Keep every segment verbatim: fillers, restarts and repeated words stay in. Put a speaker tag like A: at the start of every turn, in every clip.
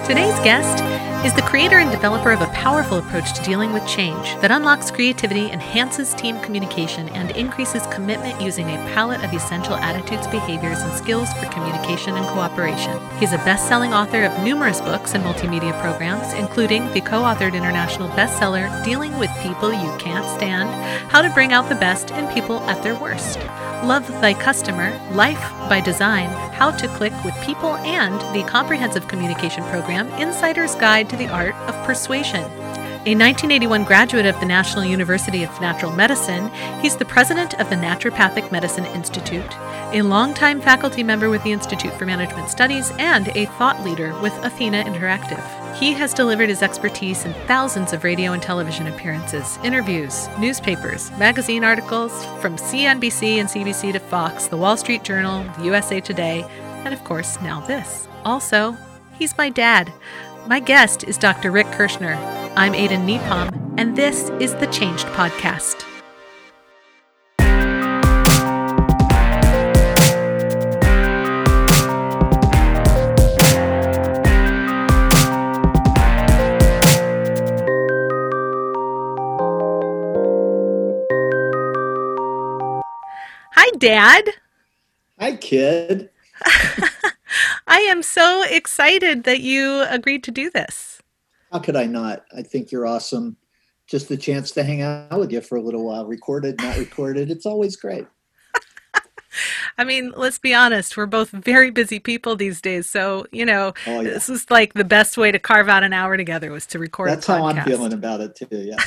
A: Today's guest is the creator and developer of a powerful approach to dealing with change that unlocks creativity, enhances team communication, and increases commitment using a palette of essential attitudes, behaviors, and skills for communication and cooperation. He's a best-selling author of numerous books and multimedia programs, including the co-authored international bestseller, Dealing with People You Can't Stand, How to Bring Out the Best in People at Their Worst, Love Thy Customer, Life by Design, How to Click with People, and the comprehensive communication program, Insider's Guide to the Art of Persuasion. A nineteen eighty-one graduate of the National University of Natural Medicine, he's the president of the Naturopathic Medicine Institute, a longtime faculty member with the Institute for Management Studies, and a thought leader with Athena Interactive. He has delivered his expertise in thousands of radio and television appearances, interviews, newspapers, magazine articles, from C N B C and C B C to Fox, The Wall Street Journal, the U S A Today, and of course, now this. Also, he's my dad. My guest is Doctor Rick Kirschner. I'm Aidan Nepom, and this is the Changed Podcast. Hi, Dad.
B: Hi, kid.
A: I am so excited that you agreed to do this.
B: How could I not? I think you're awesome. Just the chance to hang out with you for a little while, recorded, not recorded. It's always great.
A: I mean, let's be honest. We're both very busy people these days. So, you know, oh, yeah. This was like the best way to carve out an hour together was to record
B: That's
A: a podcast.
B: How I'm feeling about it too, yeah.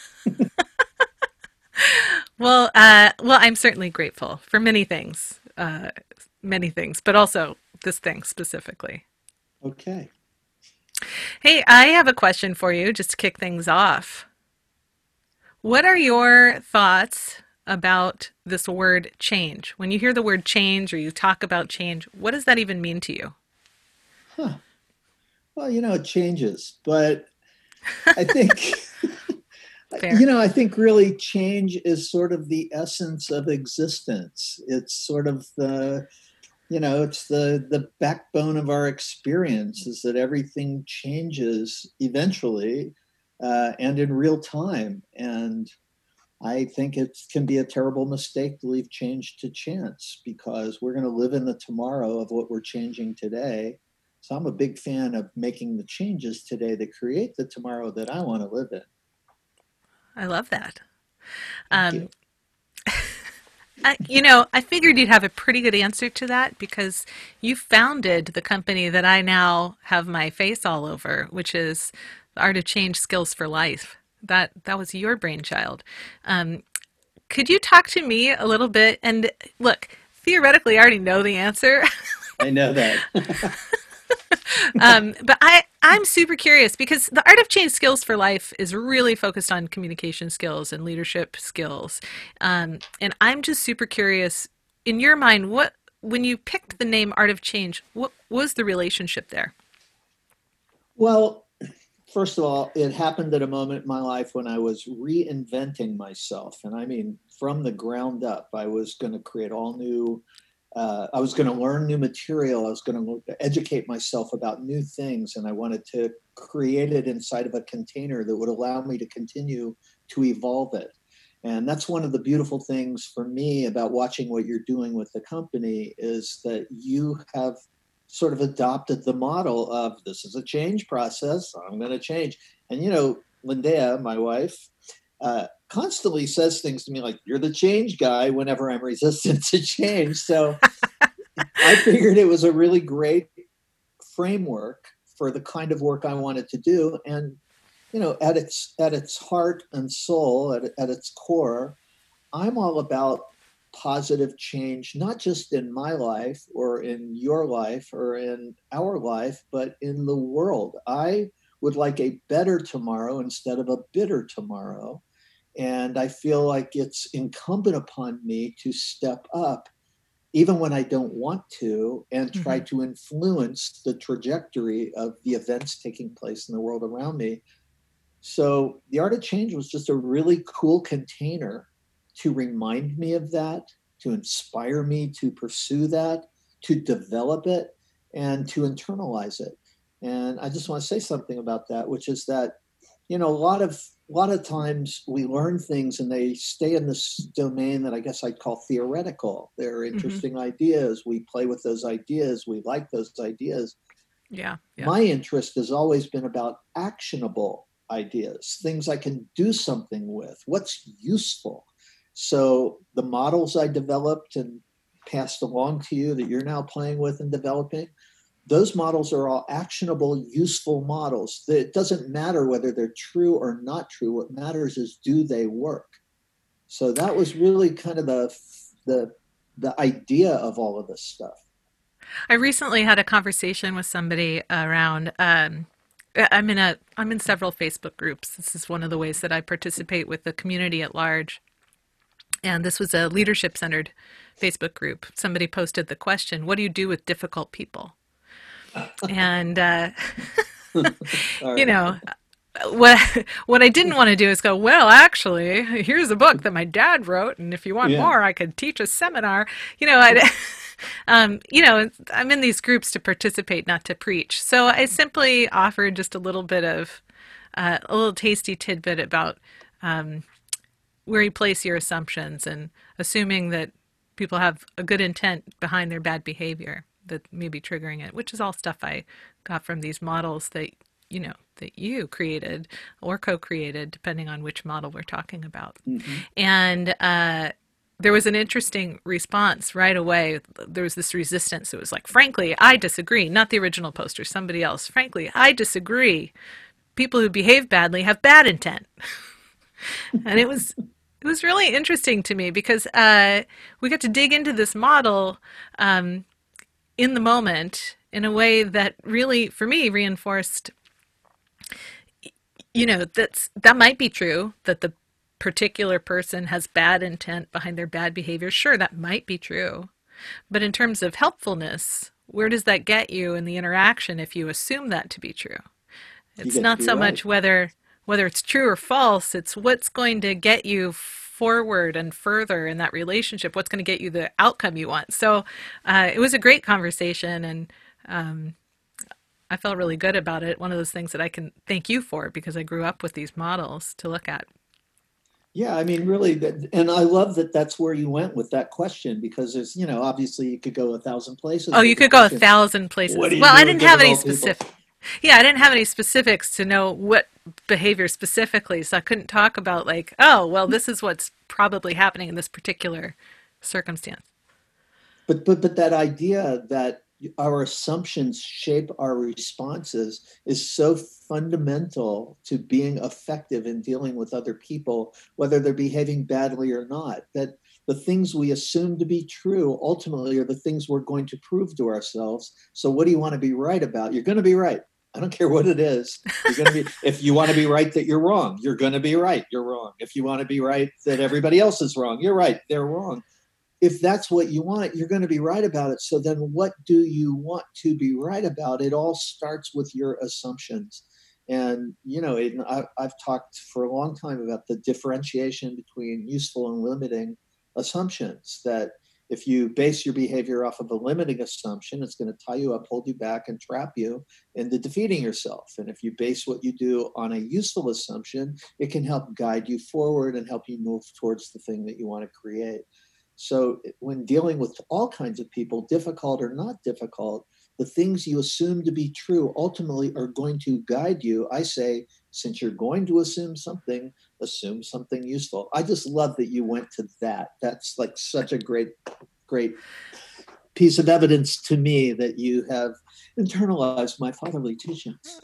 A: well, uh, well, I'm certainly grateful for many things, uh, many things, but also this thing specifically.
B: Okay.
A: Hey, I have a question for you just to kick things off. What are your thoughts about this word change? When you hear the word change or you talk about change, what does that even mean to you?
B: Huh. Well, you know, it changes, but I think, you know, I think really change is sort of the essence of existence. It's sort of the You know, it's the, the backbone of our experience is that everything changes eventually uh, and in real time. And I think it can be a terrible mistake to leave change to chance because we're going to live in the tomorrow of what we're changing today. So I'm a big fan of making the changes today that create the tomorrow that I want to live in.
A: I love that. Um, I, you know, I figured you'd have a pretty good answer to that because you founded the company that I now have my face all over, which is the Art of Change Skills for Life. That that was your brainchild. Um, could you talk to me a little bit? And look, theoretically, I already know the answer.
B: I know that.
A: um, but I, I'm super curious because the Art of Change Skills for Life is really focused on communication skills and leadership skills. Um, and I'm just super curious, in your mind, what when you picked the name Art of Change, what was the relationship there?
B: Well, first of all, it happened at a moment in my life when I was reinventing myself. And I mean, from the ground up, I was going to create all new Uh, I was going to learn new material. I was going to educate myself about new things. And I wanted to create it inside of a container that would allow me to continue to evolve it. And that's one of the beautiful things for me about watching what you're doing with the company is that you have sort of adopted the model of this is a change process. I'm going to change. And, you know, Lindea, my wife, uh, constantly says things to me like, you're the change guy whenever I'm resistant to change. So I figured it was a really great framework for the kind of work I wanted to do. And, you know, at its at its heart and soul, at, at its core, I'm all about positive change, not just in my life or in your life or in our life, but in the world. I would like a better tomorrow instead of a bitter tomorrow. And I feel like it's incumbent upon me to step up, even when I don't want to, and try mm-hmm. to influence the trajectory of the events taking place in the world around me. So the Art of Change was just a really cool container to remind me of that, to inspire me to pursue that, to develop it, and to internalize it. And I just want to say something about that, which is that, you know, a lot of a lot of times we learn things and they stay in this domain that I guess I'd call theoretical. They're
A: Hmm.
B: interesting ideas. We play with those ideas. We like those ideas.
A: Yeah. Yeah.
B: My interest has always been about actionable ideas, things I can do something with, what's useful. So the models I developed and passed along to you that you're now playing with and developing, those models are all actionable, useful models. It doesn't matter whether they're true or not true. What matters is, do they work? So that was really kind of the the the idea of all of this stuff.
A: I recently had a conversation with somebody around. Um, I'm in a I'm in several Facebook groups. This is one of the ways that I participate with the community at large. And this was a leadership centered Facebook group. Somebody posted the question, "What do you do with difficult people?" And uh,
B: All
A: you
B: right.
A: know, what what I didn't want to do is go, well, actually, here's a book that my dad wrote, and if you want
B: Yeah.
A: more, I could teach a seminar. You know, I, um, you know, I'm in these groups to participate, not to preach. So I simply offered just a little bit of uh, a little tasty tidbit about um, where you place your assumptions and assuming that people have a good intent behind their bad behavior that may be triggering it, which is all stuff I got from these models that you know that you created or co-created, depending on which model we're talking about.
B: Mm-hmm.
A: And uh, there was an interesting response right away. There was this resistance. It was like, frankly, I disagree. Not the original poster, somebody else. Frankly, I disagree. People who behave badly have bad intent. And it was it was really interesting to me because uh, we got to dig into this model um, in the moment in a way that really, for me, reinforced, you know, that's that might be true that the particular person has bad intent behind their bad behavior. Sure, that might be true. But in terms of helpfulness, where does that get you in the interaction if you assume that to be true?
B: You
A: It's
B: get to
A: not
B: be
A: so
B: right.
A: much whether whether it's true or false, it's what's going to get you forward and further in that relationship, what's going to get you the outcome you want. So uh, it was a great conversation, and um, I felt really good about it. One of those things that I can thank you for because I grew up with these models to look at.
B: Yeah, I mean, really, that, and I love that that's where you went with that question because there's, you know, obviously you could go a thousand
A: Oh,
B: places
A: you
B: with the
A: could go a
B: question,
A: thousand
B: what
A: places.
B: do you
A: Well, I
B: do with
A: didn't have any
B: difficult people?
A: specific. Yeah, I didn't have any specifics to know what behavior specifically, so I couldn't talk about like, oh, well, this is what's probably happening in this particular circumstance.
B: But but but that idea that our assumptions shape our responses is so fundamental to being effective in dealing with other people, whether they're behaving badly or not. That the things we assume to be true ultimately are the things we're going to prove to ourselves. So what do you want to be right about? You're going to be right. I don't care what it is. You're going to be, if you want to be right that you're wrong, you're going to be right. You're wrong. If you want to be right that everybody else is wrong, you're right. They're wrong. If that's what you want, you're going to be right about it. So then what do you want to be right about? It all starts with your assumptions. And, you know, Aiden, I, I've talked for a long time about the differentiation between useful and limiting assumptions, that if you base your behavior off of a limiting assumption, it's going to tie you up, hold you back, and trap you into defeating yourself. And if you base what you do on a useful assumption, it can help guide you forward and help you move towards the thing that you want to create. So when dealing with all kinds of people, difficult or not difficult, the things you assume to be true ultimately are going to guide you. I say, since you're going to assume something, assume something useful. I just love that you went to that. That's like such a great, great piece of evidence to me that you have internalized my fatherly teachings.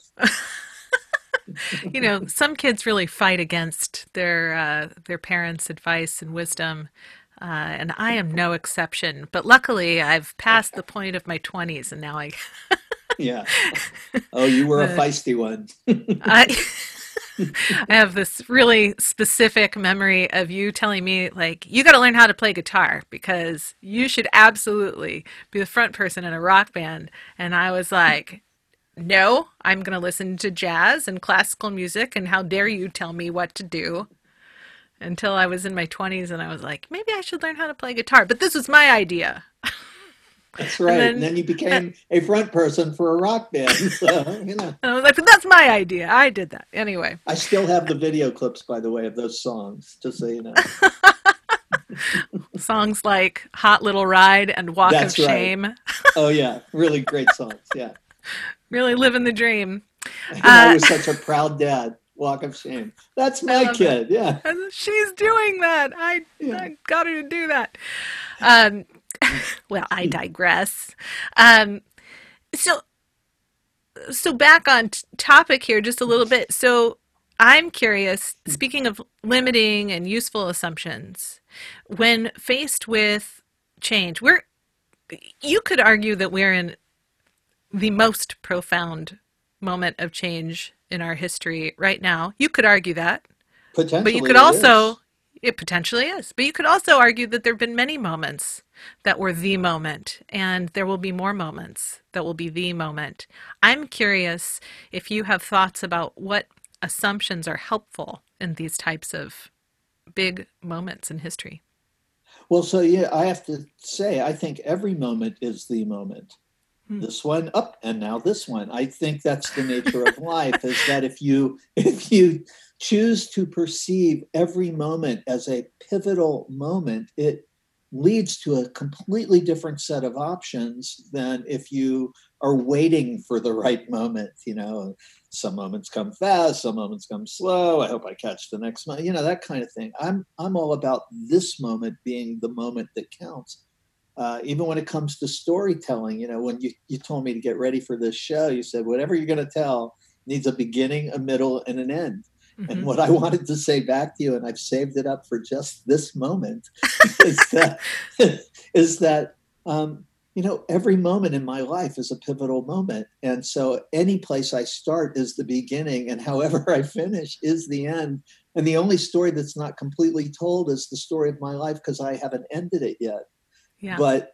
A: You know, some kids really fight against their uh, their parents' advice and wisdom, uh, and I am no exception. But luckily, I've passed the point of my twenties, and now I,
B: Yeah. Oh, you were a
A: the,
B: feisty one.
A: I I have this really specific memory of you telling me, like, you got to learn how to play guitar because you should absolutely be the front person in a rock band. And I was like, no, I'm going to listen to jazz and classical music. And how dare you tell me what to do? Until I was in my twenties and I was like, maybe I should learn how to play guitar. But this was my idea.
B: That's right.
A: And
B: And
A: then,
B: then, and then you became a front person for a rock band. So, you know.
A: I was like, that's my idea. I did that. Anyway.
B: I still have the video clips, by the way, of those songs, just so you know.
A: Songs like Hot Little Ride and Walk of
B: That's right.
A: Shame.
B: Oh, yeah. Really great songs. Yeah.
A: Really living the dream.
B: And I
A: Uh,
B: was such a proud dad. Walk of Shame. That's
A: I
B: my
A: love that.
B: kid. Yeah.
A: She's doing that. I,
B: Yeah.
A: I got her to do that. Um, well, I digress. Um, so, so back on t- topic here just a little bit. So I'm curious, speaking of limiting and useful assumptions, when faced with change, we're you could argue that we're in the most profound moment of change in our history right now. You could argue that. But you
B: Potentially
A: could
B: it is.
A: also, it potentially is, but you could also argue that there have been many moments that were the moment, and there will be more moments that will be the moment. I'm curious if you have thoughts about what assumptions are helpful in these types of big moments in history.
B: Well, so yeah, I have to say, I think every moment is the moment.
A: Hmm.
B: This one up and now this one. I think that's the nature of life, is that if you if you choose to perceive every moment as a pivotal moment, it leads to a completely different set of options than if you are waiting for the right moment. You know, some moments come fast, some moments come slow. I hope I catch the next moment, you know, that kind of thing. I'm I'm all about this moment being the moment that counts. Uh, even when it comes to storytelling, you know, when you, you told me to get ready for this show, you said, whatever you're going to tell needs a beginning, a middle, and an end. And
A: Mm-hmm.
B: what I wanted to say back to you, and I've saved it up for just this moment, is that, is that um, you know, every moment in my life is a pivotal moment. And so any place I start is the beginning, and however I finish is the end. And the only story that's not completely told is the story of my life, because I haven't ended it yet.
A: Yeah.
B: But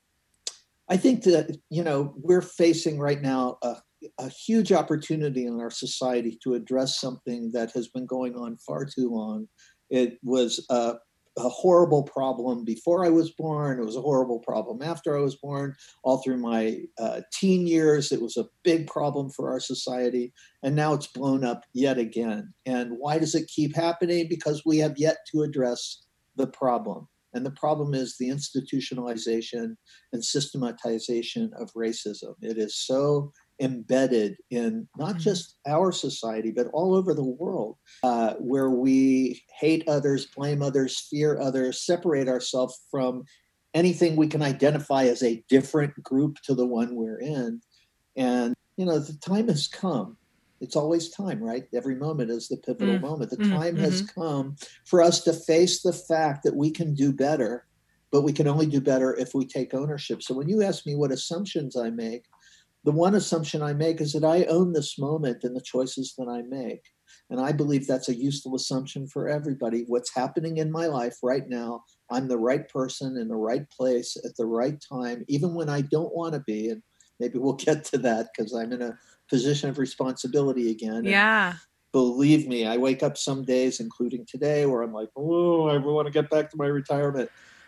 B: I think that, you know, we're facing right now a, a huge opportunity in our society to address something that has been going on far too long. It was a, a horrible problem before I was born. It was a horrible problem after I was born. All through my uh, teen years, it was a big problem for our society. And now it's blown up yet again. And why does it keep happening? Because we have yet to address the problem. And the problem is the institutionalization and systematization of racism. It is so embedded in not just our society, but all over the world, uh, where we hate others, blame others, fear others, separate ourselves from anything we can identify as a different group to the one we're in. And, you know, the time has come. It's always time, right? Every moment is the pivotal
A: Mm.
B: moment. The
A: Mm-hmm.
B: time has come for us to face the fact that we can do better, but we can only do better if we take ownership. So when you ask me what assumptions I make, the one assumption I make is that I own this moment and the choices that I make. And I believe that's a useful assumption for everybody. What's happening in my life right now, I'm the right person in the right place at the right time, even when I don't want to be. And maybe we'll get to that, because I'm in a position of responsibility again.
A: Yeah.
B: And believe me, I wake up some days, including today, where I'm like, oh, I want to get back to my retirement.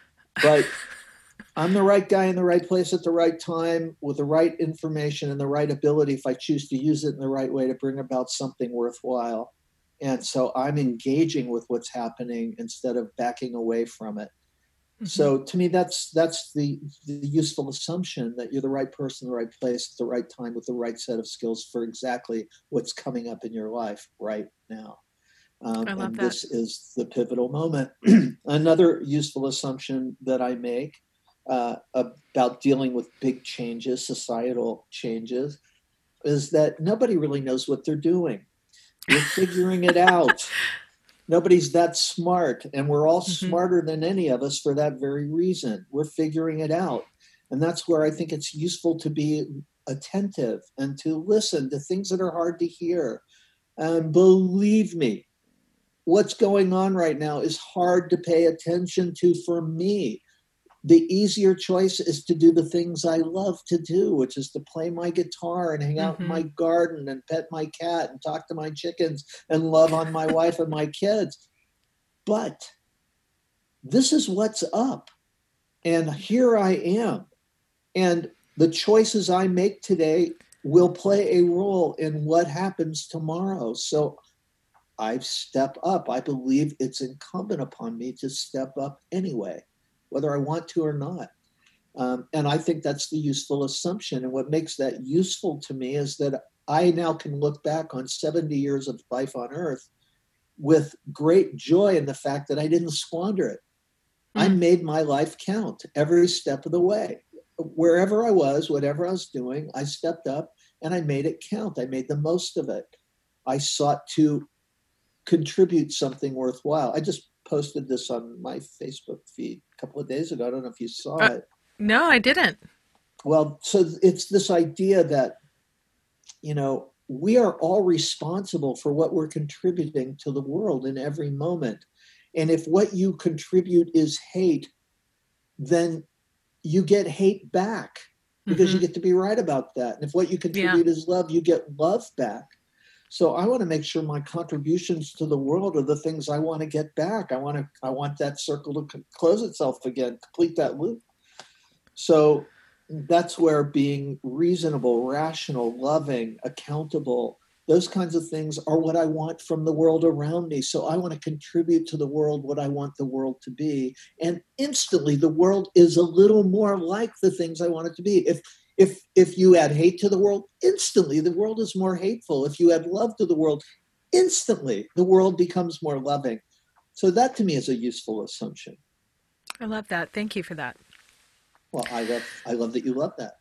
B: But I'm the right guy in the right place at the right time with the right information and the right ability, if I choose to use it in the right way, to bring about something worthwhile. And so I'm engaging with what's happening instead of backing away from it. Mm-hmm. So to me, that's that's the, the useful assumption, that you're the right person in the right place at the right time with the right set of skills for exactly what's coming up in your life right now. Um,
A: I love
B: and
A: that.
B: this is the pivotal moment. Another useful assumption that I make uh, about dealing with big changes, societal changes, is that nobody really knows what they're doing. We're figuring it out. Nobody's that smart, and we're all mm-hmm. smarter than any of us for that very reason. We're figuring it out. And that's where I think it's useful to be attentive and to listen to things that are hard to hear. And believe me, what's going on right now is hard to pay attention to for me. The easier choice is to do the things I love to do, which is to play my guitar and hang out mm-hmm. in my garden and pet my cat and talk to my chickens and love on my wife and my kids. But this is what's up. And here I am. And the choices I make today will play a role in what happens tomorrow. So I step up. I believe it's incumbent upon me to step up anyway, whether I want to or not. Um, and I think that's the useful assumption. And what makes that useful to me is that I now can look back on seventy years of life on Earth with great joy in the fact that I didn't squander it. Mm. I made my life count every step of the way. Wherever I was, whatever I was doing, I stepped up and I made it count. I made the most of it. I sought to contribute something worthwhile. I just posted this on my Facebook feed a couple of days ago. I don't know if you saw uh, it.
A: No, I didn't.
B: Well, so it's this idea that, you know, we are all responsible for what we're contributing to the world in every moment. And if what you contribute is hate, then you get hate back because mm-hmm. you get to be right about that. And if what you contribute yeah. is love, you get love back. So I want to make sure my contributions to the world are the things I want to get back. I want to, I want that circle to close itself again, complete that loop. So that's where being reasonable, rational, loving, accountable, those kinds of things are what I want from the world around me. So I want to contribute to the world what I want the world to be. And instantly the world is a little more like the things I want it to be. If if if you add hate to the world, instantly the world is more hateful. If you add love to the world, instantly the world becomes more loving. So that to me is a useful assumption.
A: I love that. Thank you for that.
B: Well, I love I love that you love that.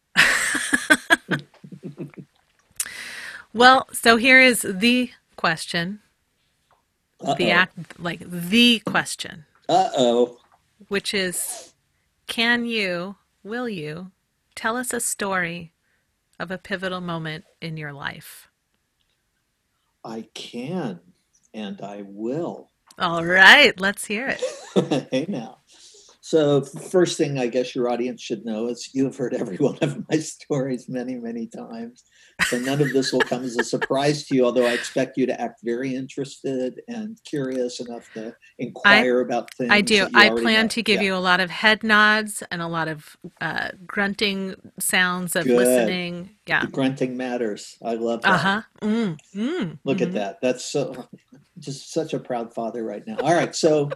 A: Well, so here is the question.
B: Uh-oh.
A: The act, like the question.
B: Uh-oh.
A: Which is, can you, will you, tell us a story of a pivotal moment in your life?
B: I can, and I will.
A: All right, let's hear it.
B: Hey now. So first thing I guess your audience should know is you have heard every one of my stories many, many times. So none of this will come as a surprise to you, although I expect you to act very interested and curious enough to inquire I, about things.
A: I do. I plan
B: know.
A: to give yeah. you a lot of head nods and a lot of uh, grunting sounds of
B: Good.
A: listening. Yeah.
B: The grunting matters. I love that.
A: Uh-huh. Mm, mm,
B: Look
A: mm-hmm.
B: at that. That's so just such a proud father right now. All right. So,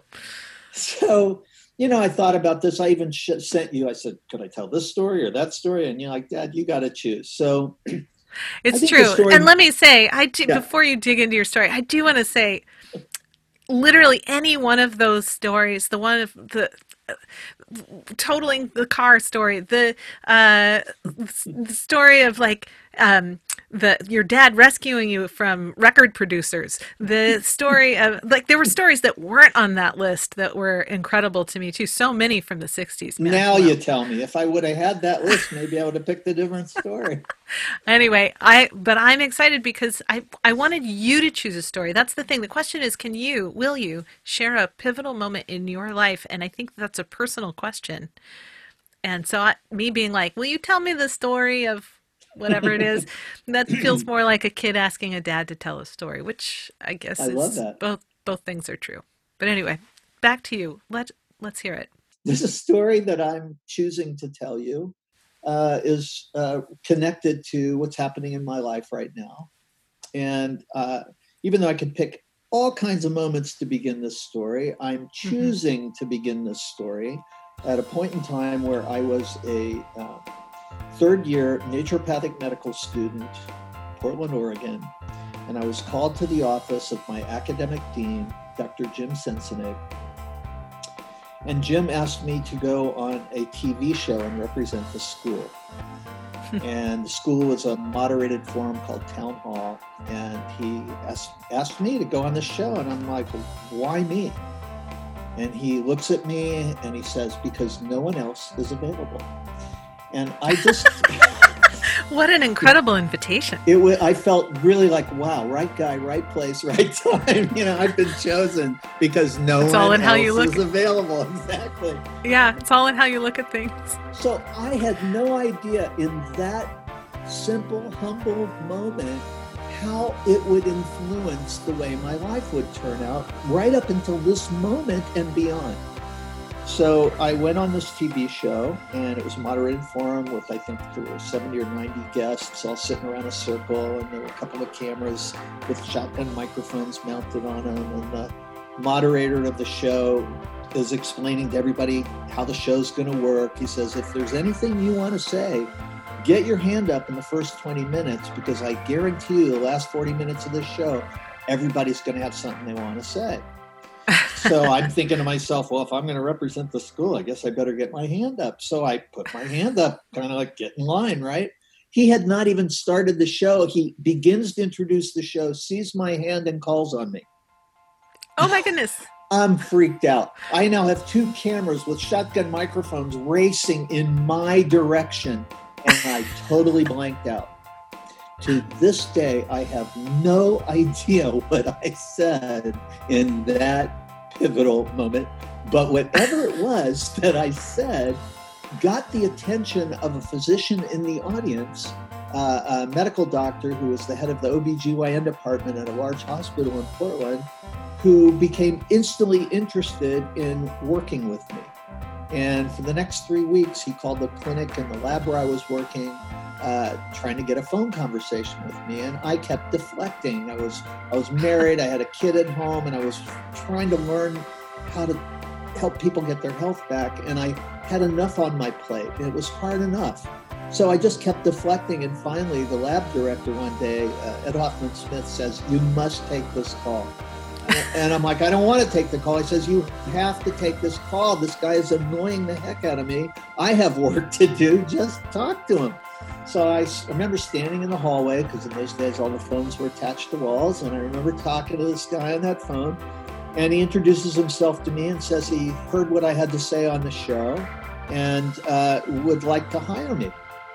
B: so, you know, I thought about this. I even sh- sent you, I said, could I tell this story or that story? And you're like, Dad, you got to choose. So
A: it's true. Story, and let me say, I do, yeah. before you dig into your story, I do want to say, literally any one of those stories, the one of the uh, totaling the car story, the, uh, the story of like, um, the your dad rescuing you from record producers, the story of like there were stories that weren't on that list that were incredible to me too. So many from the sixties. Man.
B: Now
A: wow.
B: You tell me. If I would have had that list, maybe I would have picked a different story.
A: Anyway, I but I'm excited because I I wanted you to choose a story. That's the thing. The question is, can you, will you share a pivotal moment in your life? And I think that's a personal question. And so I, me being like, will you tell me the story of whatever it is, that feels more like a kid asking a dad to tell a story, which I guess
B: I
A: is
B: love that.
A: both both things are true. But anyway, back to you. Let let's hear it.
B: There's a story that I'm choosing to tell you uh, is uh, connected to what's happening in my life right now. And uh, even though I could pick all kinds of moments to begin this story, I'm choosing mm-hmm. to begin this story at a point in time where I was a uh, third year naturopathic medical student, Portland, Oregon, and I was called to the office of my academic dean, Doctor Jim Sensenate. And Jim asked me to go on a T V show and represent the school. And the school was a moderated forum called Town Hall, and he asked, asked me to go on the show, and I'm like, why me? And he looks at me and he says, because no one else is available. And I just...
A: What an incredible invitation.
B: It was, I felt really like, wow, right guy, right place, right time. You know, I've been chosen because no
A: it's
B: one
A: all in
B: else
A: how you look.
B: is available. Exactly.
A: Yeah, it's all in how you look at things.
B: So I had no idea in that simple, humble moment how it would influence the way my life would turn out right up until this moment and beyond. So I went on this T V show, and it was a moderated forum with, I think there were seventy or ninety guests all sitting around a circle, and there were a couple of cameras with shotgun microphones mounted on them, and the moderator of the show is explaining to everybody how the show's going to work. He says, if there's anything you want to say, get your hand up in the first twenty minutes, because I guarantee you the last forty minutes of this show, everybody's going to have something they want to say. So I'm thinking to myself, well, if I'm going to represent the school, I guess I better get my hand up. So I put my hand up, kind of like get in line, right? He had not even started the show. He begins to introduce the show, sees my hand, and calls on me.
A: Oh my goodness.
B: I'm freaked out. I now have two cameras with shotgun microphones racing in my direction, and I totally blanked out. To this day, I have no idea what I said in that pivotal moment, but whatever it was that I said got the attention of a physician in the audience, uh, a medical doctor who was the head of the O B G Y N department at a large hospital in Portland, who became instantly interested in working with me. And for the next three weeks, he called the clinic and the lab where I was working, uh, trying to get a phone conversation with me. And I kept deflecting. I was I was married, I had a kid at home, and I was trying to learn how to help people get their health back. And I had enough on my plate, and it was hard enough. So I just kept deflecting. And finally, the lab director one day, uh, Ed Hoffman Smith, says, you must take this call. And I'm like, I don't want to take the call. He says, you have to take this call. This guy is annoying the heck out of me. I have work to do. Just talk to him. So I remember standing in the hallway, because in those days, all the phones were attached to walls. And I remember talking to this guy on that phone. And he introduces himself to me and says he heard what I had to say on the show and uh, would like to hire me.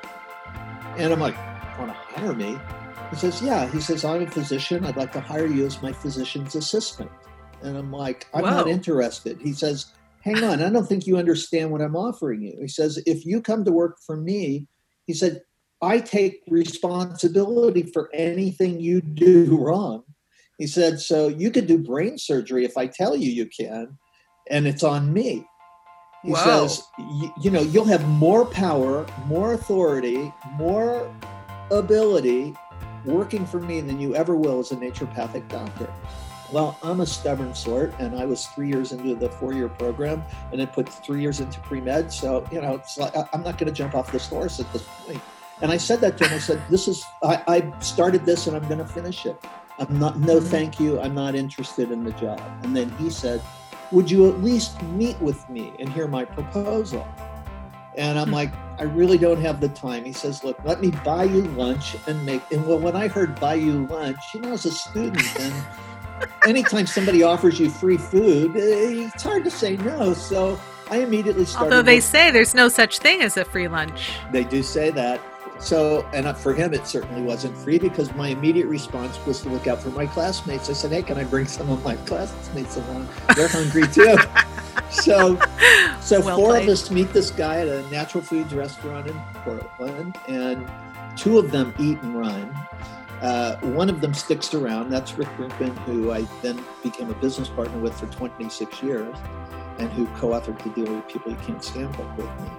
B: And I'm like, want to hire me? He says, yeah. He says, I'm a physician. I'd like to hire you as my physician's assistant. And I'm like, I'm Whoa. not interested. He says, hang on. I don't think you understand what I'm offering you. He says, if you come to work for me, he said, I take responsibility for anything you do wrong. He said, so you could do brain surgery if I tell you you can, and it's on me. He Whoa. says, you know, you'll have more power, more authority, more ability working for me than you ever will as a naturopathic doctor. Well, I'm a stubborn sort, and I was three years into the four-year program, and then put three years into pre-med. So, you know, it's like, I'm not going to jump off this horse at this point. And I said that to him. I said, this is, I, I started this and I'm going to finish it. I'm not, no, thank you. I'm not interested in the job. And then he said, would you at least meet with me and hear my proposal? And I'm like, I really don't have the time. He says, look, let me buy you lunch and make, and well, when I heard buy you lunch, you know, as a student, and anytime somebody offers you free food, it's hard to say no. So I immediately started.
A: Although they
B: with,
A: say there's no such thing as a free lunch.
B: They do say that. So, and for him, it certainly wasn't free, because my immediate response was to look out for my classmates. I said, hey, can I bring some of my classmates along? They're hungry too. So, so well four played. of us meet this guy at a natural foods restaurant in Portland, and two of them eat and run. Uh, one of them sticks around. That's Rick Brinkman, who I then became a business partner with for twenty-six years, and who co-authored The Deal with People You Can't Stand book with me.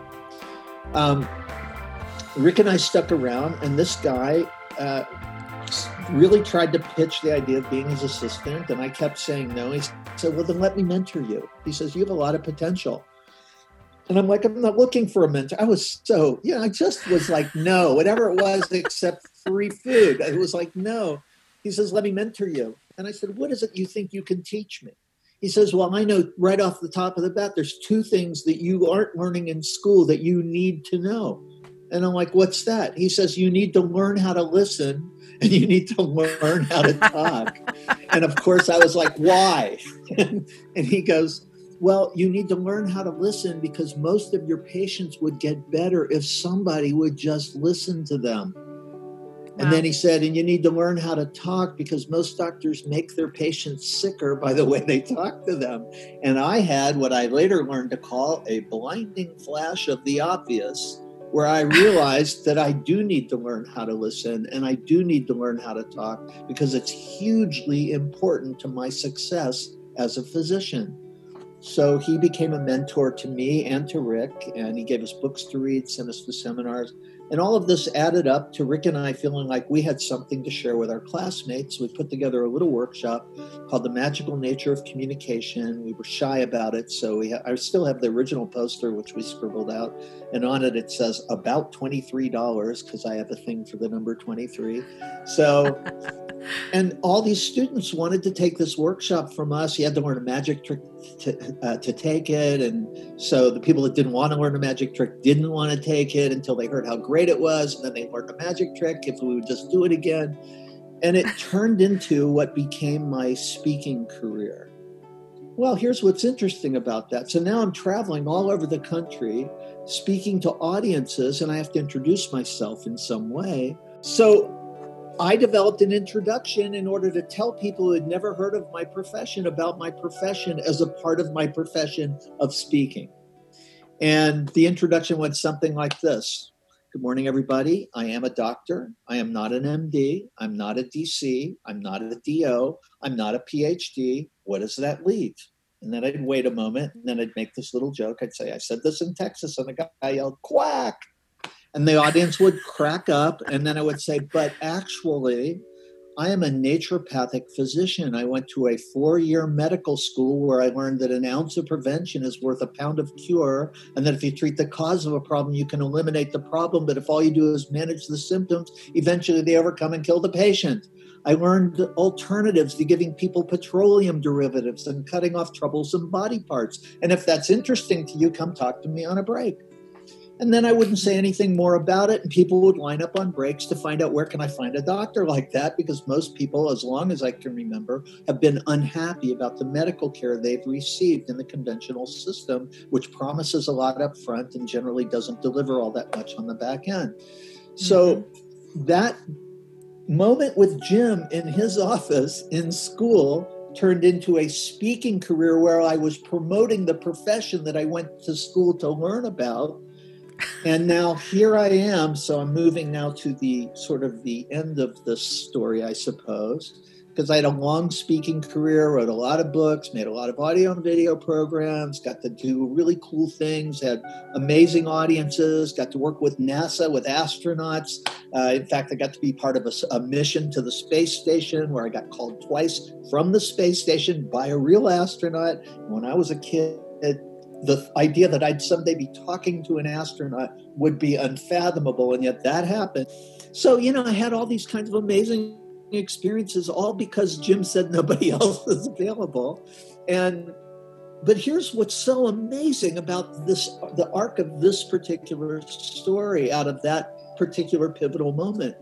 B: Um, Rick and I stuck around, and this guy uh, really tried to pitch the idea of being his assistant, and I kept saying no. He said, well, then let me mentor you. He says, you have a lot of potential. And I'm like, I'm not looking for a mentor. I was so, you know, I just was like, no, whatever it was except free food. It was like, no. He says, let me mentor you. And I said, what is it you think you can teach me? He says, well, I know right off the top of the bat, there's two things that you aren't learning in school that you need to know. And I'm like, what's that? He says, you need to learn how to listen, and you need to learn how to talk. And of course, I was like, why? And he goes, well, you need to learn how to listen, because most of your patients would get better if somebody would just listen to them. Wow. And then he said, and you need to learn how to talk, because most doctors make their patients sicker by the way they talk to them. And I had what I later learned to call a blinding flash of the obvious, where I realized that I do need to learn how to listen, and I do need to learn how to talk, because it's hugely important to my success as a physician. So he became a mentor to me and to Rick, and he gave us books to read, sent us to seminars. And all of this added up to Rick and I feeling like we had something to share with our classmates. We put together a little workshop called The Magical Nature of Communication. We were shy about it, so we ha- I still have the original poster, which we scribbled out. And on it, it says about twenty-three dollars, because I have a thing for the number twenty-three. So, and all these students wanted to take this workshop from us. You had to learn a magic trick to, uh, to take it. And so the people that didn't want to learn a magic trick didn't want to take it until they heard how great it was. And then they learned a magic trick if we would just do it again. And it turned into what became my speaking career. Well, here's what's interesting about that. So now I'm traveling all over the country, speaking to audiences, and I have to introduce myself in some way. So I developed an introduction in order to tell people who had never heard of my profession about my profession as a part of my profession of speaking. And the introduction went something like this. Good morning, everybody. I am a doctor. I am not an M D. I'm not a D C. I'm not a D O. I'm not a P H D. What does that leave? And then I'd wait a moment, and then I'd make this little joke. I'd say, I said this in Texas, and the guy yelled, quack. And the audience would crack up, and then I would say, but actually, I am a naturopathic physician. I went to a four-year medical school where I learned that an ounce of prevention is worth a pound of cure, and that if you treat the cause of a problem, you can eliminate the problem. But if all you do is manage the symptoms, eventually they overcome and kill the patient. I learned alternatives to giving people petroleum derivatives and cutting off troublesome body parts. And if that's interesting to you, come talk to me on a break. And then I wouldn't say anything more about it, and people would line up on breaks to find out where can I find a doctor like that, because most people, as long as I can remember, have been unhappy about the medical care they've received in the conventional system, which promises a lot up front and generally doesn't deliver all that much on the back end. Mm-hmm. So that moment with Jim in his office in school turned into a speaking career where I was promoting the profession that I went to school to learn about. And now here I am. So I'm moving now to the sort of the end of this story, I suppose, because I had a long speaking career, wrote a lot of books, made a lot of audio and video programs, got to do really cool things, had amazing audiences, got to work with NASA, with astronauts. Uh, in fact, I got to be part of a, a mission to the space station where I got called twice from the space station by a real astronaut. And when I was a kid, the idea that I'd someday be talking to an astronaut would be unfathomable, and yet that happened. So, you know, I had all these kinds of amazing experiences, all because Jim said nobody else was available. And but here's what's so amazing about this, the arc of this particular story out of that particular pivotal moment.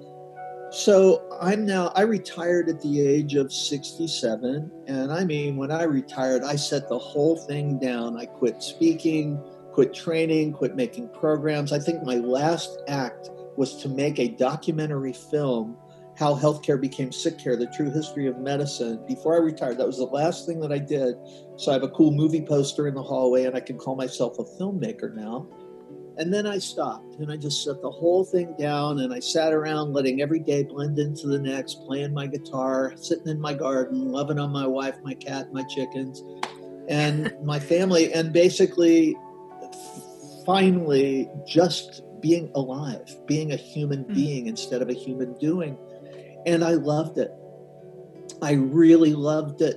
B: So I'm now, I retired at the age of sixty-seven. And I mean, when I retired, I set the whole thing down. I quit speaking, quit training, quit making programs. I think my last act was to make a documentary film, How Healthcare Became Sick Care, The True History of Medicine. Before I retired, that was the last thing that I did. So I have a cool movie poster in the hallway, and I can call myself a filmmaker now. And then I stopped, and I just set the whole thing down, and I sat around letting every day blend into the next, playing my guitar, sitting in my garden, loving on my wife, my cat, my chickens, and my family, and basically, finally, just being alive, being a human mm. being instead of a human doing. And I loved it. I really loved it.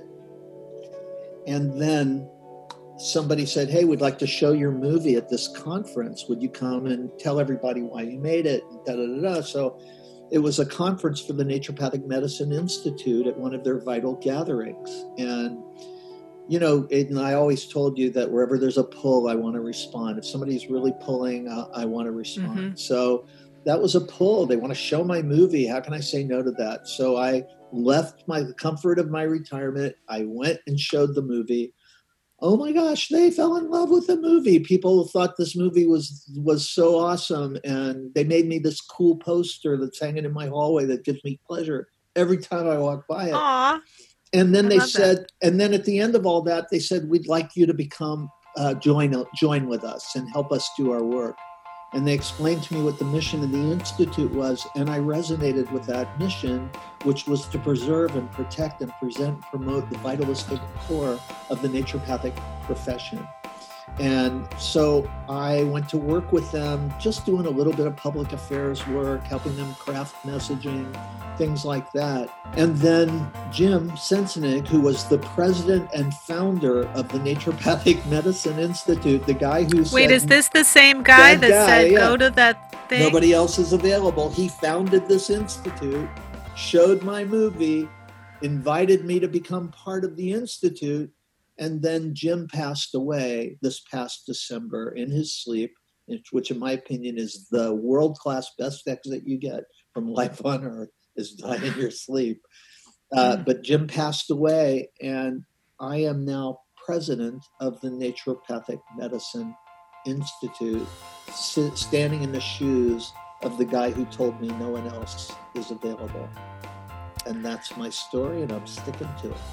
B: And then somebody said, hey, we'd like to show your movie at this conference. Would you come and tell everybody why you made it? Da, da, da, da. So it was a conference for the Naturopathic Medicine Institute at one of their vital gatherings. And, you know, it, and I always told you that wherever there's a pull, I want to respond. If somebody's really pulling, uh, I want to respond. Mm-hmm. So that was a pull. They want to show my movie. How can I say no to that? So I left my the comfort of my retirement. I went and showed the movie. Oh my gosh, they fell in love with the movie. People thought this movie was was so awesome. And they made me this cool poster that's hanging in my hallway that gives me pleasure every time I walk by it.
A: Aww.
B: And then
A: I
B: they
A: love
B: said,
A: that.
B: and then at the end of all that, they said, we'd like you to become, uh, join, join with us and help us do our work. And they explained to me what the mission of the Institute was, and I resonated with that mission, which was to preserve and protect and present and promote the vitalistic core of the naturopathic profession. And so I went to work with them, just doing a little bit of public affairs work, helping them craft messaging, things like that. And then Jim Sensenig, who was the president and founder of the Naturopathic Medicine Institute, the guy who said...
A: Wait, is this the same guy that, that guy, said, yeah. go to that thing?
B: Nobody else is available. He founded this institute, showed my movie, invited me to become part of the institute. And then Jim passed away this past December in his sleep, which in my opinion is the world-class best exit you get from life on earth, is die in your sleep. Uh, but Jim passed away, and I am now president of the Naturopathic Medicine Institute, sit, standing in the shoes of the guy who told me no one else is available. And that's my story, and I'm sticking to it.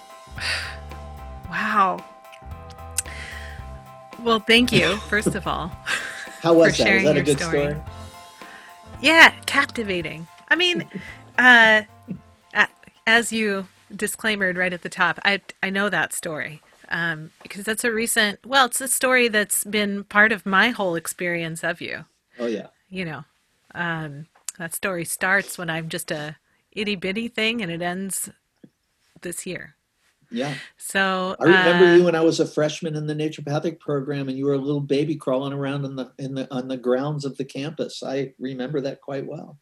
A: Wow. Well, thank you, first of all.
B: How was that? Was that a good story? story?
A: Yeah, captivating. I mean, uh, as you disclaimed right at the top, I I know that story um, because that's a recent, well, it's a story that's been part of my whole experience of you.
B: Oh, yeah.
A: You know, um, that story starts when I'm just a itty bitty thing and it ends this year.
B: Yeah.
A: So
B: I remember
A: uh,
B: you when I was a freshman in the naturopathic program, and you were a little baby crawling around in the in the on the grounds of the campus. I remember that quite well.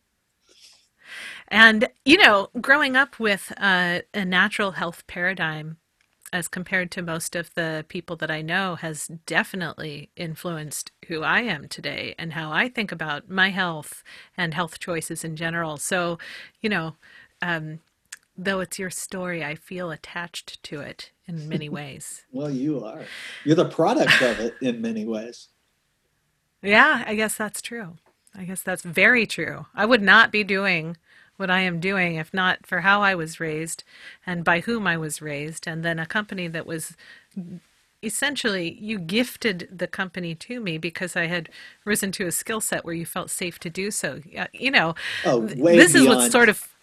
A: And you know, growing up with uh, a natural health paradigm, as compared to most of the people that I know, has definitely influenced who I am today and how I think about my health and health choices in general. So, you know. Um, Though it's your story, I feel attached to it in many ways.
B: Well, you are. You're the product of it in many ways.
A: Yeah, I guess that's true. I guess that's very true. I would not be doing what I am doing if not for how I was raised and by whom I was raised, and then a company that was essentially, you gifted the company to me because I had risen to a skill set where you felt safe to do so. You know,
B: oh, way
A: this
B: beyond.
A: is what's sort of...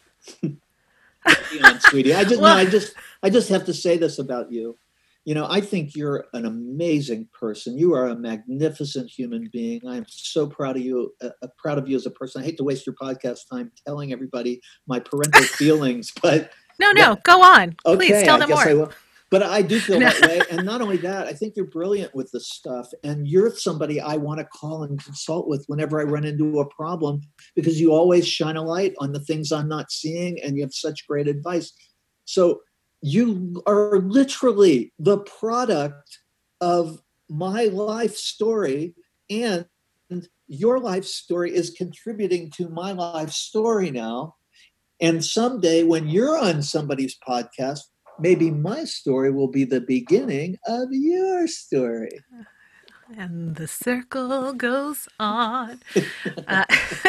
B: On, sweetie. I just
A: well,
B: no, I just I just have to say this about you. You know, I think you're an amazing person. You are a magnificent human being. I am so proud of you, uh, proud of you as a person. I hate to waste your podcast time telling everybody my parental feelings, but
A: no, no,
B: that,
A: go on.
B: Okay,
A: Please tell them
B: I guess
A: more.
B: I will. But I do feel that way. And not only that, I think you're brilliant with this stuff. And you're somebody I want to call and consult with whenever I run into a problem, because you always shine a light on the things I'm not seeing, and you have such great advice. So you are literally the product of my life story, and your life story is contributing to my life story now. And someday when you're on somebody's podcast, maybe my story will be the beginning of your story.
A: And the circle goes on. uh,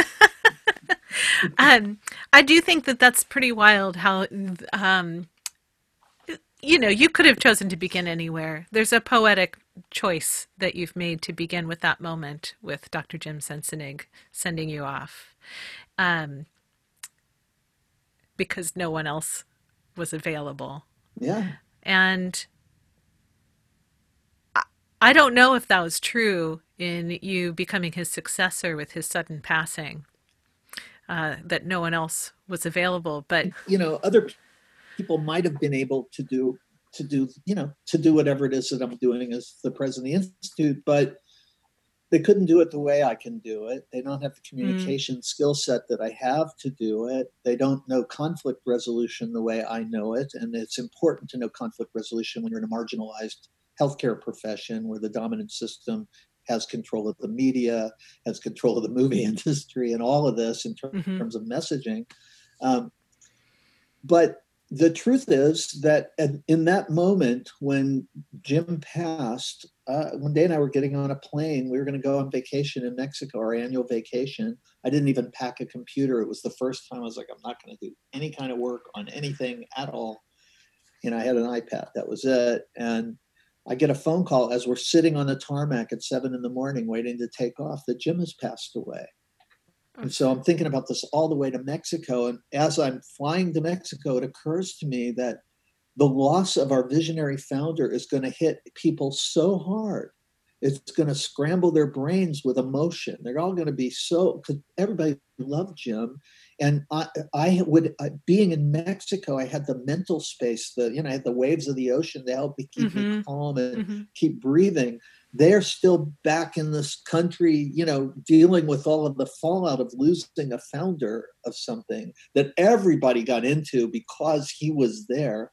A: um, I do think that that's pretty wild how, um, you know, you could have chosen to begin anywhere. There's a poetic choice that you've made to begin with that moment with Doctor Jim Sensenig sending you off. Um, because no one else was available.
B: Yeah.
A: And I, I don't know if that was true in you becoming his successor with his sudden passing, uh, that no one else was available. But,
B: you know, other people might have been able to do, to do, you know, to do whatever it is that I'm doing as the president of the Institute, but they couldn't do it the way I can do it. They don't have the communication mm. skill set that I have to do it. They don't know conflict resolution the way I know it. And it's important to know conflict resolution when you're in a marginalized healthcare profession where the dominant system has control of the media, has control of the movie industry, and all of this in ter- mm-hmm. terms of messaging. Um, but the truth is that in that moment when Jim passed, uh, one day and I were getting on a plane. We were going to go on vacation in Mexico, our annual vacation. I didn't even pack a computer. It was the first time I was like, I'm not going to do any kind of work on anything at all. And I had an iPad. That was it. And I get a phone call as we're sitting on the tarmac at seven in the morning waiting to take off that Jim has passed away. And so I'm thinking about this all the way to Mexico. And as I'm flying to Mexico, it occurs to me that the loss of our visionary founder is going to hit people so hard. It's going to scramble their brains with emotion. They're all going to be so, because everybody loved Jim. And I, I would, uh, being in Mexico, I had the mental space, the, you know, I had the waves of the ocean to help me keep mm-hmm. me calm and mm-hmm. keep breathing. They're still back in this country, you know, dealing with all of the fallout of losing a founder of something that everybody got into because he was there.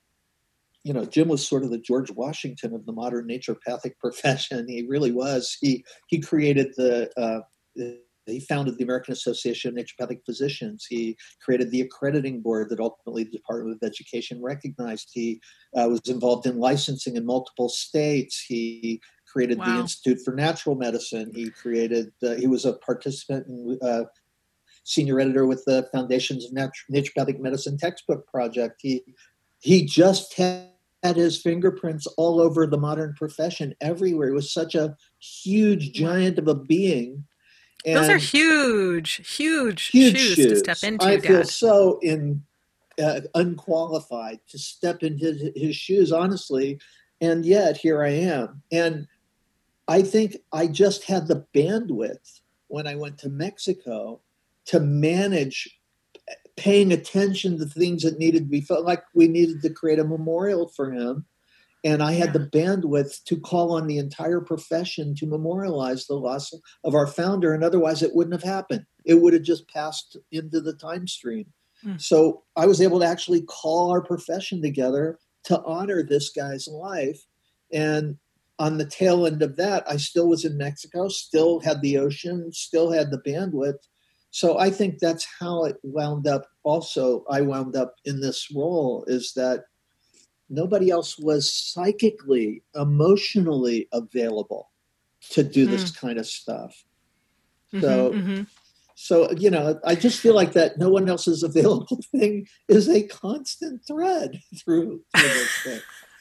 B: You know, Jim was sort of the George Washington of the modern naturopathic profession. He really was. He he created the, uh, he founded the American Association of Naturopathic Physicians. He created the accrediting board that ultimately the Department of Education recognized. He uh, was involved in licensing in multiple states. He created wow. the Institute for Natural Medicine. He created, uh, he was a participant and uh, senior editor with the Foundations of Natu- Naturopathic Medicine textbook project. He he just had had his fingerprints all over the modern profession everywhere. He was such a huge giant of a being.
A: And those are huge, huge,
B: huge
A: shoes,
B: shoes
A: to step into.
B: I
A: Dad.
B: feel so in, uh, unqualified to step into his, his shoes, honestly. And yet here I am. And I think I just had the bandwidth when I went to Mexico to manage paying attention to things that needed to be felt, like we needed to create a memorial for him. And I had yeah. the bandwidth to call on the entire profession to memorialize the loss of our founder. And otherwise it wouldn't have happened. It would have just passed into the time stream. Mm. So I was able to actually call our profession together to honor this guy's life. And on the tail end of that, I still was in Mexico, still had the ocean, still had the bandwidth. So I think that's how it wound up. Also, I wound up in this role, is that nobody else was psychically, emotionally available to do this mm. kind of stuff. Mm-hmm, so, mm-hmm. so, you know, I just feel like that no one else is available thing is a constant thread through, through this thing.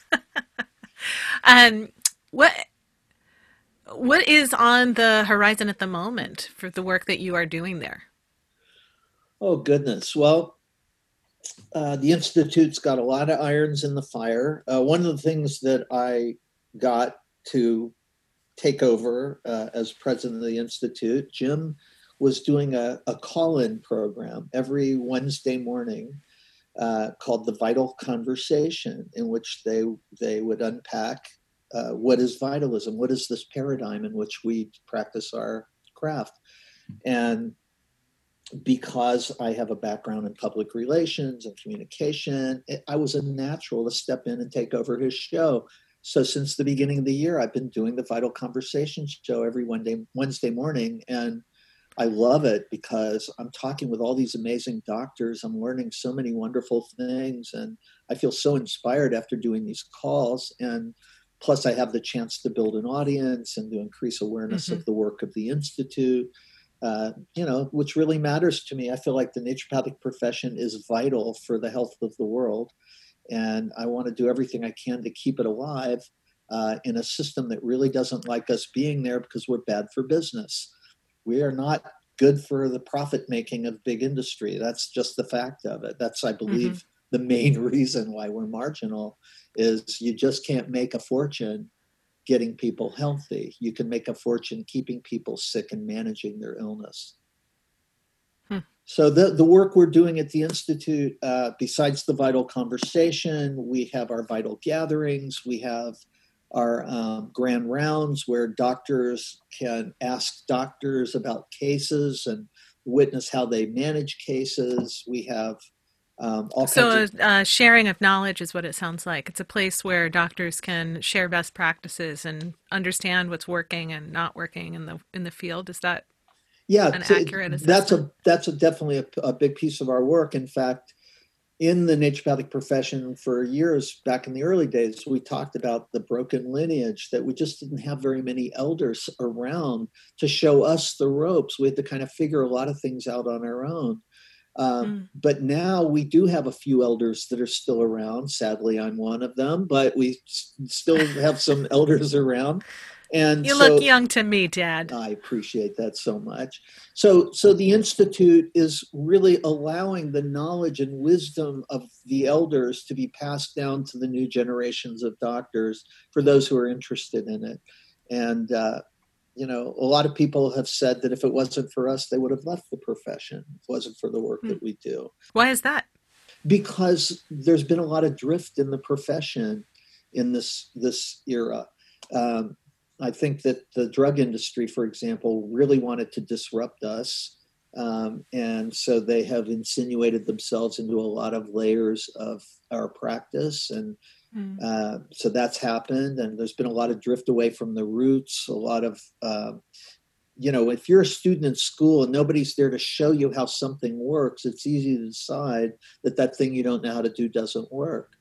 A: um, what, What is on the horizon at the moment for the work that you are doing there?
B: Oh, goodness. Well, uh, the Institute's got a lot of irons in the fire. Uh, one of the things that I got to take over uh, as president of the Institute, Jim was doing a, a call-in program every Wednesday morning uh, called The Vital Conversation, in which they, they would unpack Uh, what is vitalism? What is this paradigm in which we practice our craft? And because I have a background in public relations and communication, it, I was a natural to step in and take over his show. So since the beginning of the year, I've been doing the Vital Conversation show every Wednesday, Wednesday morning. And I love it because I'm talking with all these amazing doctors. I'm learning so many wonderful things. And I feel so inspired after doing these calls. And plus, I have the chance to build an audience and to increase awareness mm-hmm. of the work of the Institute, uh, you know, which really matters to me. I feel like the naturopathic profession is vital for the health of the world. And I want to do everything I can to keep it alive uh, in a system that really doesn't like us being there because we're bad for business. We are not good for the profit making of big industry. That's just the fact of it. That's, I believe, mm-hmm. the main reason why we're marginal. Is you just can't make a fortune getting people healthy. You can make a fortune keeping people sick and managing their illness. Hmm. So the, the work we're doing at the Institute, uh, besides the Vital Conversation, we have our Vital Gatherings, we have our um, grand rounds where doctors can ask doctors about cases and witness how they manage cases. We have Um, all
A: so
B: kinds of,
A: uh, sharing of knowledge is what it sounds like. It's a place where doctors can share best practices and understand what's working and not working in the in the field. Is that
B: yeah,
A: an accurate assessment?
B: That's a that's a definitely a, a big piece of our work. In fact, in the naturopathic profession for years, back in the early days, we talked about the broken lineage, that we just didn't have very many elders around to show us the ropes. We had to kind of figure a lot of things out on our own. Um,
A: Mm.
B: but now we do have a few elders that are still around. Sadly, I'm one of them, but we s- still have some elders around. And
A: You look
B: so
A: young to me, Dad.
B: I appreciate that so much. So, so the Institute is really allowing the knowledge and wisdom of the elders to be passed down to the new generations of doctors for those who are interested in it. And, uh, you know, a lot of people have said that if it wasn't for us, they would have left the profession. If it wasn't for the work
A: Mm.
B: that we do.
A: Why is that?
B: Because there's been a lot of drift in the profession in this this era. Um, I think that the drug industry, for example, really wanted to disrupt us. Um, and so they have insinuated themselves into a lot of layers of our practice. And
A: Mm.
B: uh, so that's happened. And there's been a lot of drift away from the roots, a lot of, uh, you know, if you're a student in school and nobody's there to show you how something works, it's easy to decide that that thing you don't know how to do doesn't work.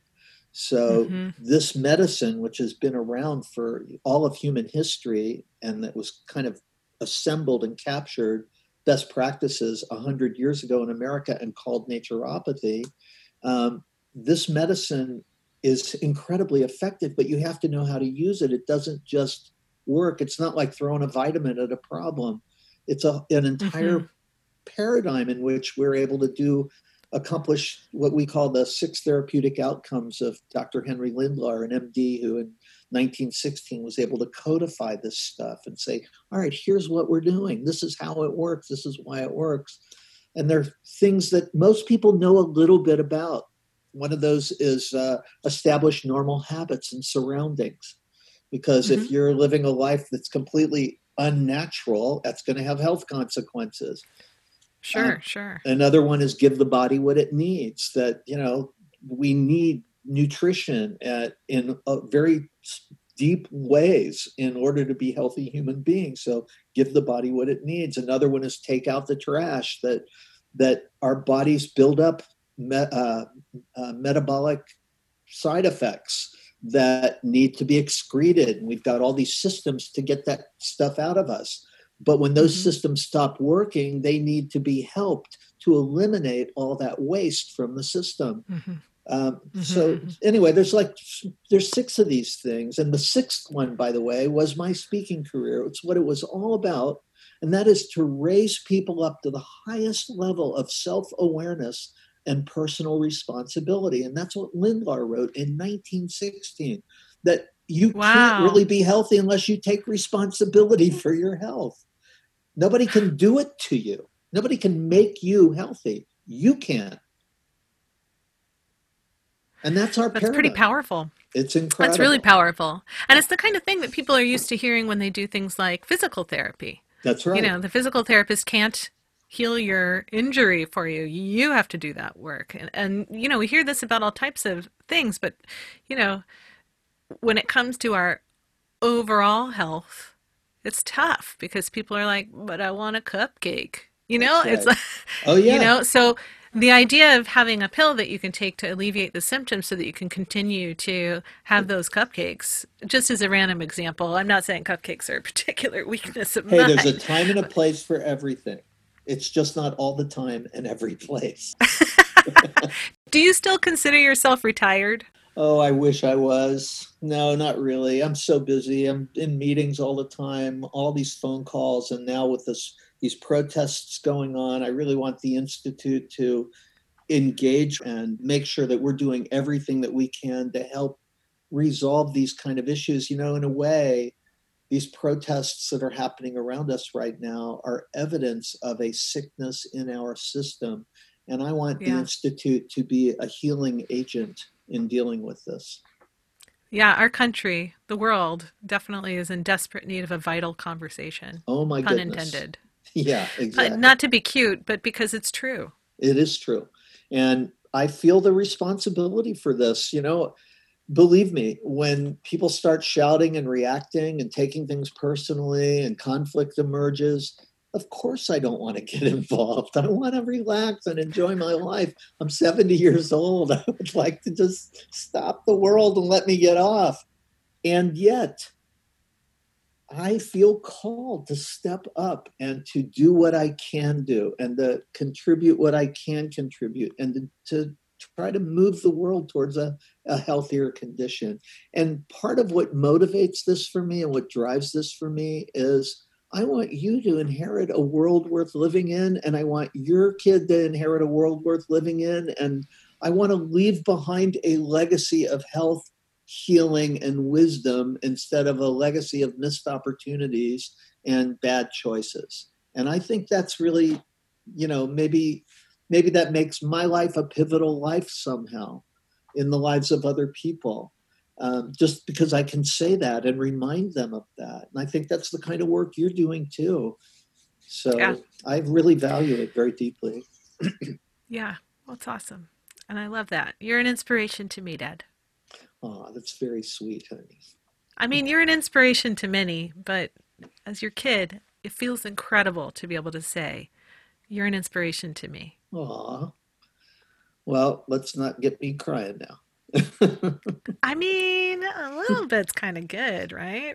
B: So
A: Mm-hmm.
B: this medicine, which has been around for all of human history and that was kind of assembled and captured best practices one hundred years ago in America and called naturopathy, um, this medicine is incredibly effective, but you have to know how to use it. It doesn't just work. It's not like throwing a vitamin at a problem. It's a, an entire
A: Mm-hmm.
B: paradigm in which we're able to do accomplish what we call the six therapeutic outcomes of Doctor Henry Lindlar, an M D who in nineteen sixteen was able to codify this stuff and say, all right, here's what we're doing. This is how it works. This is why it works. And there are things that most people know a little bit about. One of those is uh, establish normal habits and surroundings. Because
A: Mm-hmm.
B: if you're living a life that's completely unnatural, that's going to have health consequences.
A: Sure,
B: Um,
A: sure.
B: Another one is give the body what it needs. That, you know, we need nutrition at, in a very deep ways in order to be healthy human beings. So give the body what it needs. Another one is take out the trash that that our bodies build up me, uh, uh, metabolic side effects that need to be excreted. And we've got all these systems to get that stuff out of us. But when those
A: Mm-hmm.
B: systems stop working, they need to be helped to eliminate all that waste from the system.
A: Mm-hmm.
B: Um,
A: Mm-hmm.
B: so anyway, there's like, there's six of these things. And the sixth one, by the way, was my speaking career. It's what it was all about. And that is to raise people up to the highest level of self-awareness and personal responsibility. And that's what Lindlar wrote in nineteen sixteen, that you
A: Wow.
B: can't really be healthy unless you take responsibility for your health. Nobody can do it to you. Nobody can make you healthy. You can. And that's our
A: That's
B: paradigm.
A: pretty powerful.
B: It's incredible.
A: That's really powerful. And it's the kind of thing that people are used to hearing when they do things like physical therapy.
B: That's right.
A: You know, the physical therapist can't heal your injury for you. You have to do that work. And, and, you know, we hear this about all types of things, but, you know, when it comes to our overall health, it's tough because people are like, but I want a cupcake. You know,
B: That's
A: it's
B: right.
A: like,
B: Oh, yeah.
A: you know, so the idea of having a pill that you can take to alleviate the symptoms so that you can continue to have those cupcakes, just as a random example, I'm not saying cupcakes are a particular weakness of
B: Hey,
A: mine.
B: there's a time and a place for everything. It's just not all the time and every place.
A: Do you still consider yourself retired?
B: Oh, I wish I was. No, not really. I'm so busy. I'm in meetings all the time, all these phone calls, and now with this these protests going on, I really want the Institute to engage and make sure that we're doing everything that we can to help resolve these kind of issues. You know, in a way, these protests that are happening around us right now are evidence of a sickness in our system. And I want the
A: Yeah.
B: Institute to be a healing agent in dealing with this.
A: Yeah, our country, the world, definitely is in desperate need of a vital conversation.
B: Oh my
A: Pun
B: goodness.
A: intended.
B: Yeah,
A: Uh,
B: exactly.
A: Not to be cute, but because it's true.
B: It is true. And I feel the responsibility for this. You know, believe me, when people start shouting and reacting and taking things personally and conflict emerges, of course I don't want to get involved. I want to relax and enjoy my life. I'm seventy years old. I would like to just stop the world and let me get off. And yet, I feel called to step up and to do what I can do and to contribute what I can contribute and to, to try to move the world towards a, a healthier condition. And part of what motivates this for me and what drives this for me is I want you to inherit a world worth living in, and I want your kid to inherit a world worth living in. And I want to leave behind a legacy of health, healing, and wisdom instead of a legacy of missed opportunities and bad choices. And I think that's really, you know, maybe maybe that makes my life a pivotal life somehow in the lives of other people, um, just because I can say that and remind them of that. And I think that's the kind of work you're doing too. So yeah. I really value it very deeply.
A: Yeah, well, it's awesome. And I love that. You're an inspiration to me, Dad.
B: Oh, that's very sweet, honey.
A: I mean, you're an inspiration to many, but as your kid, it feels incredible to be able to say, you're an inspiration to me.
B: Aw. Well, let's not get me crying now.
A: I mean, a little bit's kind of good, right?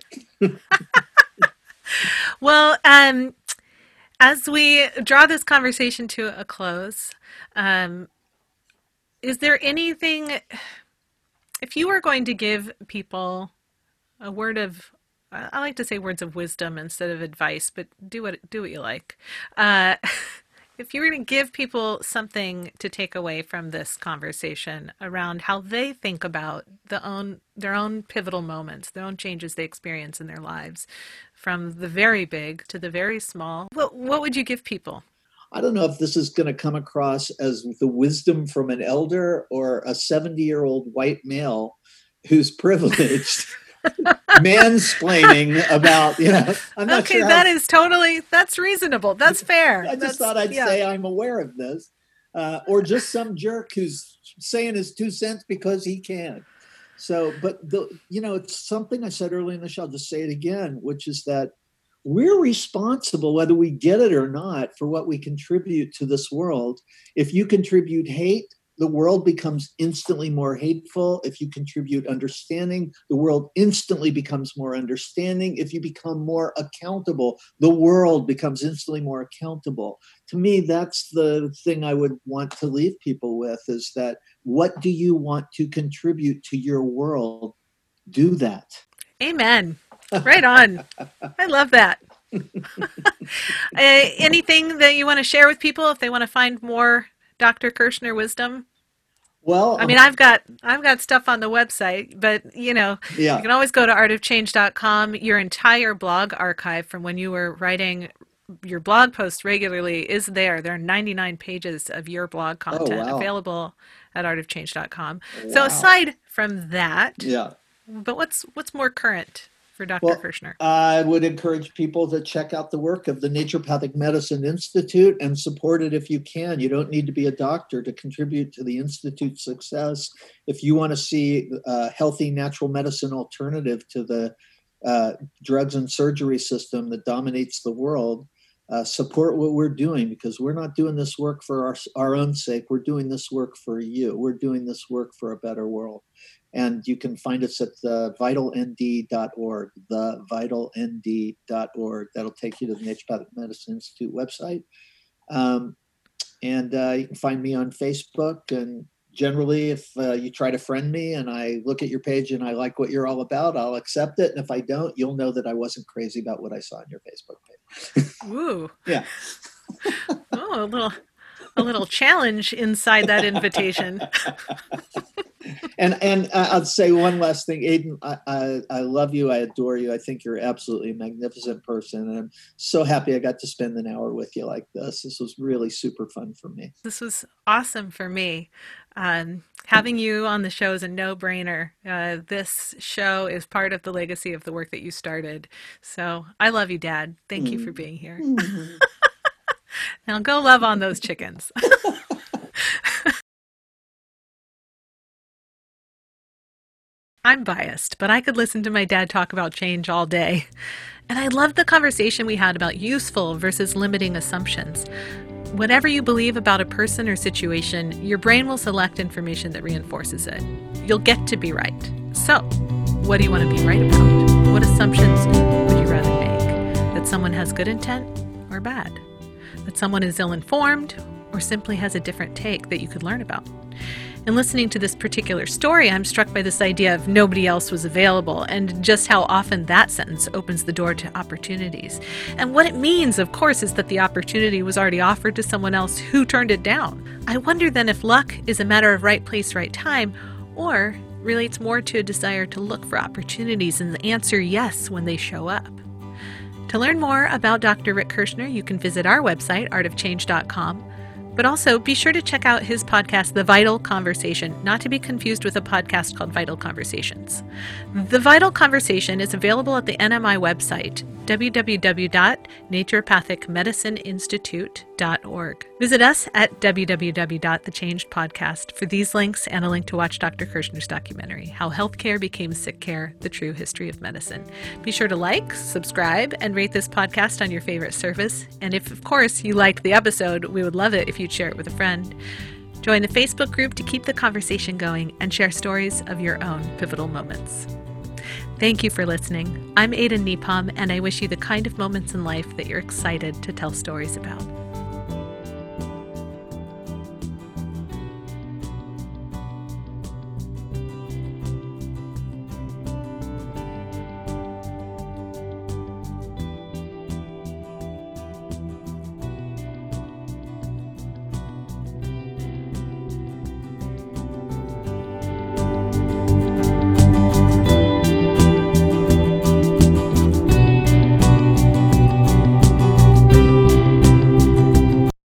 A: Well, um, as we draw this conversation to a close, um, is there anything, if you were going to give people a word of, I like to say words of wisdom instead of advice, but do what do what you like. Uh, if you were to give people something to take away from this conversation around how they think about the own their own pivotal moments, their own changes they experience in their lives, from the very big to the very small, what what would you give people?
B: I don't know if this is going to come across as the wisdom from an elder or a seventy-year-old white male who's privileged. Mansplaining about, you know, I'm not
A: okay,
B: sure.
A: that
B: how,
A: is totally, that's reasonable. That's fair.
B: I just
A: that's,
B: thought I'd
A: yeah.
B: say I'm aware of this. Uh, or just some jerk who's saying his two cents because he can. So, but, the, you know, it's something I said earlier in the show, I'll just say it again, which is that we're responsible, whether we get it or not, for what we contribute to this world. If you contribute hate, the world becomes instantly more hateful. If you contribute understanding, the world instantly becomes more understanding. If you become more accountable, the world becomes instantly more accountable. To me, that's the thing I would want to leave people with, is that what do you want to contribute to your world? Do that.
A: Amen. Right on. I love that. uh, anything that you want to share with people if they want to find more Doctor Kirschner wisdom?
B: Well,
A: I mean, I've got I've got stuff on the website, but you know,
B: yeah.
A: You can always go to art of change dot com. Your entire blog archive from when you were writing your blog posts regularly is there. There are ninety-nine pages of your blog content
B: oh, wow.
A: available at art of change dot com.
B: Wow.
A: So aside from that,
B: yeah.
A: But what's what's more current for Doctor
B: Well,
A: Kirschner?
B: I would encourage people to check out the work of the Naturopathic Medicine Institute and support it if you can. You don't need to be a doctor to contribute to the Institute's success. If you want to see a healthy natural medicine alternative to the uh, drugs and surgery system that dominates the world, uh, support what we're doing, because we're not doing this work for our, our own sake. We're doing this work for you. We're doing this work for a better world. And you can find us at the vital n d dot org, the vital n d dot org. That'll take you to the Naturopathic Medicine Institute website. Um, and uh, you can find me on Facebook. And generally, if uh, you try to friend me and I look at your page and I like what you're all about, I'll accept it. And if I don't, you'll know that I wasn't crazy about what I saw on your Facebook page.
A: Ooh.
B: Yeah.
A: Oh, a little, a little challenge inside that invitation.
B: And and uh, I'll say one last thing, Aiden. I, I I love you. I adore you. I think you're absolutely a magnificent person, and I'm so happy I got to spend an hour with you like this. This was really super fun for me.
A: This was awesome for me. Um, having you on the show is a no-brainer. Uh, this show is part of the legacy of the work that you started. So I love you, Dad. Thank mm. you for being here. Mm. Now go love on those chickens. I'm biased, but I could listen to my dad talk about change all day. And I loved the conversation we had about useful versus limiting assumptions. Whatever you believe about a person or situation, your brain will select information that reinforces it. You'll get to be right. So, what do you want to be right about? What assumptions would you rather that someone has good intent or bad, that someone is ill-informed or simply has a different take that you could learn about. In listening to this particular story, I'm struck by this idea of nobody else was available and just how often that sentence opens the door to opportunities. And what it means, of course, is that the opportunity was already offered to someone else who turned it down. I wonder then if luck is a matter of right place, right time, or relates more to a desire to look for opportunities and answer yes when they show up. To learn more about Doctor Rick Kirschner, you can visit our website, art of change dot com. But also be sure to check out his podcast, The Vital Conversation, not to be confused with a podcast called Vital Conversations. The Vital Conversation is available at the N M I website, w w w dot naturopathic medicine institute dot org. Visit us at w w w dot the changed podcast for these links and a link to watch Doctor Kirschner's documentary, How Healthcare Became Sick Care, The True History of Medicine. Be sure to like, subscribe, and rate this podcast on your favorite service. And if, of course, you liked the episode, we would love it if you'd share it with a friend. Join the Facebook group to keep the conversation going and share stories of your own pivotal moments. Thank you for listening. I'm Ada Nepom, and I wish you the kind of moments in life that you're excited to tell stories about.